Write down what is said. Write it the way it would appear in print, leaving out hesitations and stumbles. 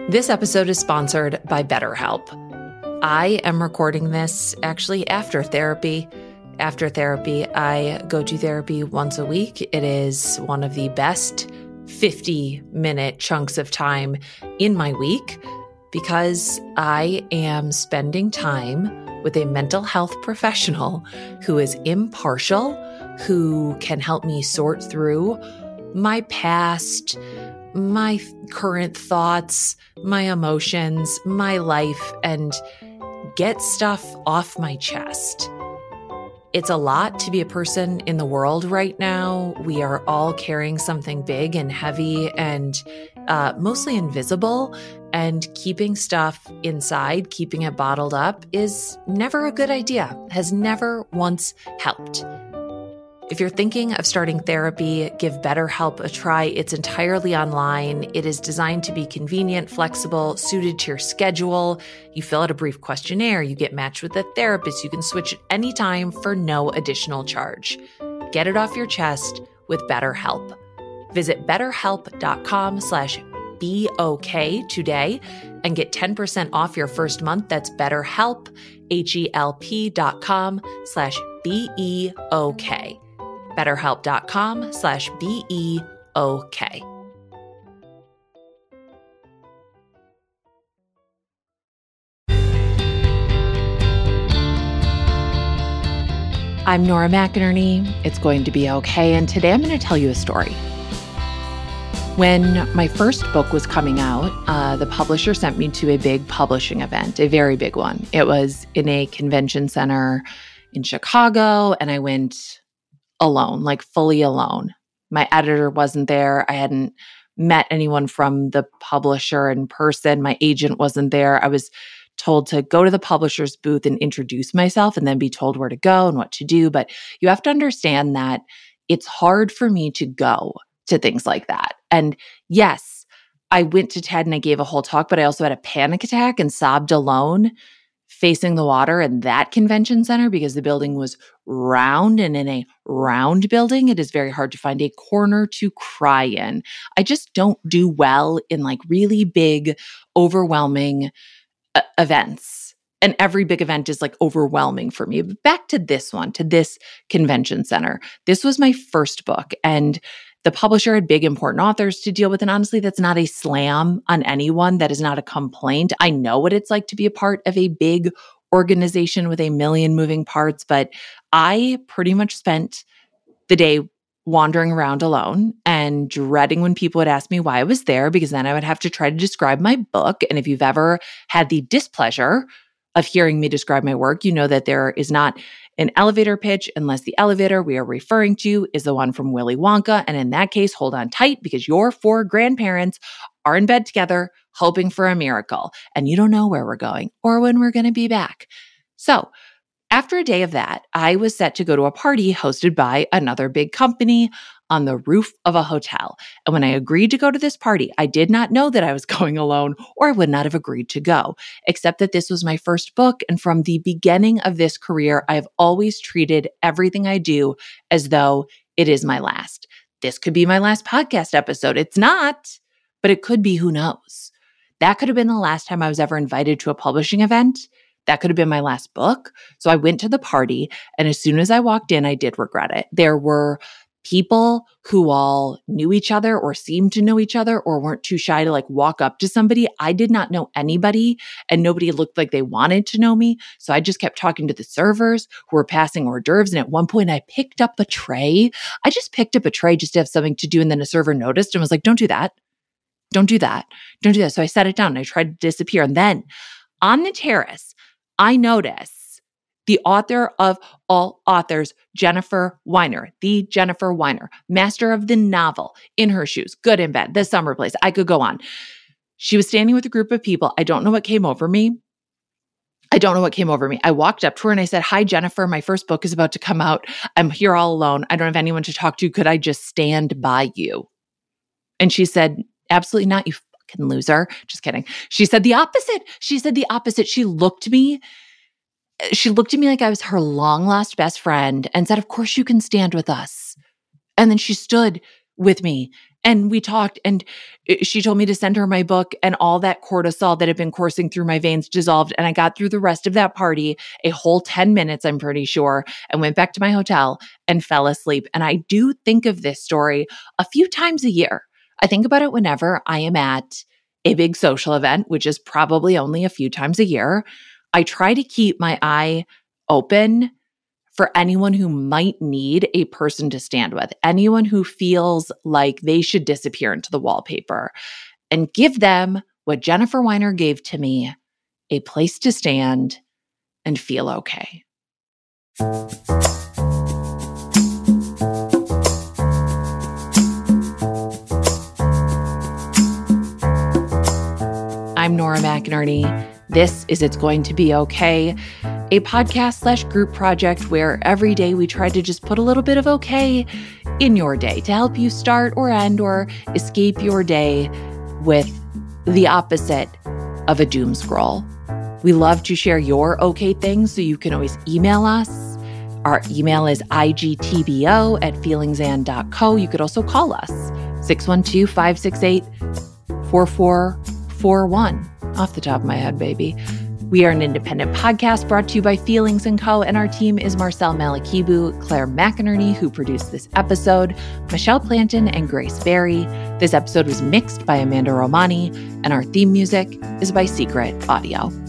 This episode is sponsored by BetterHelp. I am recording this actually after therapy. After therapy, I go to therapy once a week. It is one of the best 50-minute chunks of time in my week because I am spending time with a mental health professional who is impartial, who can help me sort through my past, my current thoughts, my emotions, my life, and get stuff off my chest. It's a lot to be a person in the world right now. We are all carrying something big and heavy and mostly invisible, and keeping stuff inside, keeping it bottled up is never a good idea, has never once helped. If you're thinking of starting therapy, give BetterHelp a try. It's entirely online. It is designed to be convenient, flexible, suited to your schedule. You fill out a brief questionnaire. You get matched with a therapist. You can switch at any time for no additional charge. Get it off your chest with BetterHelp. Visit betterhelp.com/BOK today and get 10% off your first month. That's BetterHelp, HELP.com/BEOK. BetterHelp.com/BEOK. I'm Nora McInerney. It's going to be okay. And today I'm going to tell you a story. When my first book was coming out, the publisher sent me to a big publishing event, a very big one. It was in a convention center in Chicago, and I went alone, like fully alone. My editor wasn't there. I hadn't met anyone from the publisher in person. My agent wasn't there. I was told to go to the publisher's booth and introduce myself and then be told where to go and what to do. But you have to understand that it's hard for me to go to things like that. And yes, I went to TED and I gave a whole talk, but I also had a panic attack and sobbed alone facing the water in that convention center because the building was round, and in a round building, it is very hard to find a corner to cry in. I just don't do well in like really big, overwhelming events. And every big event is like overwhelming for me. But back to this one, to this convention center. This was my first book, and the publisher had big, important authors to deal with. And honestly, that's not a slam on anyone. That is not a complaint. I know what it's like to be a part of a big organization with a million moving parts, but I pretty much spent the day wandering around alone and dreading when people would ask me why I was there, because then I would have to try to describe my book. And if you've ever had the displeasure of hearing me describe my work, you know that there is not an elevator pitch unless the elevator we are referring to is the one from Willy Wonka. And in that case, hold on tight because your four grandparents are in bed together hoping for a miracle. And you don't know where we're going or when we're going to be back. So after a day of that, I was set to go to a party hosted by another big company on the roof of a hotel. And when I agreed to go to this party, I did not know that I was going alone, or I would not have agreed to go, except that this was my first book. And from the beginning of this career, I've always treated everything I do as though it is my last. This could be my last podcast episode. It's not, but it could be, who knows? That could have been the last time I was ever invited to a publishing event. That could have been my last book. So I went to the party, and as soon as I walked in, I did regret it. There were people who all knew each other or seemed to know each other or weren't too shy to like walk up to somebody. I did not know anybody, and nobody looked like they wanted to know me. So I just kept talking to the servers who were passing hors d'oeuvres. And at one point I picked up a tray. I just picked up a tray just to have something to do. And then a server noticed and was like, don't do that. Don't do that. Don't do that. So I set it down and I tried to disappear. And then on the terrace, I notice the author of all authors, Jennifer Weiner, the Jennifer Weiner, master of the novel In Her Shoes, Good and Bad, The Summer Place. I could go on. She was standing with a group of people. I don't know what came over me. I walked up to her and I said, "Hi, Jennifer. My first book is about to come out. I'm here all alone. I don't have anyone to talk to. Could I just stand by you?" And she said, "Absolutely not, you fucking loser." Just kidding. She said the opposite. She looked at me like I was her long lost best friend and said, "Of course you can stand with us." And then she stood with me And we talked, and she told me to send her my book, and all that cortisol that had been coursing through my veins dissolved. And I got through the rest of that party, a whole 10 minutes, I'm pretty sure, and went back to my hotel and fell asleep. And I do think of this story a few times a year. I think about it whenever I am at a big social event, which is probably only a few times a year. I try to keep my eye open for anyone who might need a person to stand with, anyone who feels like they should disappear into the wallpaper, and give them what Jennifer Weiner gave to me, a place to stand and feel okay. I'm Nora McInerney. This is It's Going to Be Okay, a podcast/group project where every day we try to just put a little bit of okay in your day to help you start or end or escape your day with the opposite of a doom scroll. We love to share your okay things, so you can always email us. Our email is igtbo@feelingsand.co. You could also call us, 612-568-4441. Off the top of my head, baby. We are an independent podcast brought to you by Feelings & Co., and our team is Marcel Malakibu, Claire McInerney, who produced this episode, Michelle Planton, and Grace Berry. This episode was mixed by Amanda Romani, and our theme music is by Secret Audio.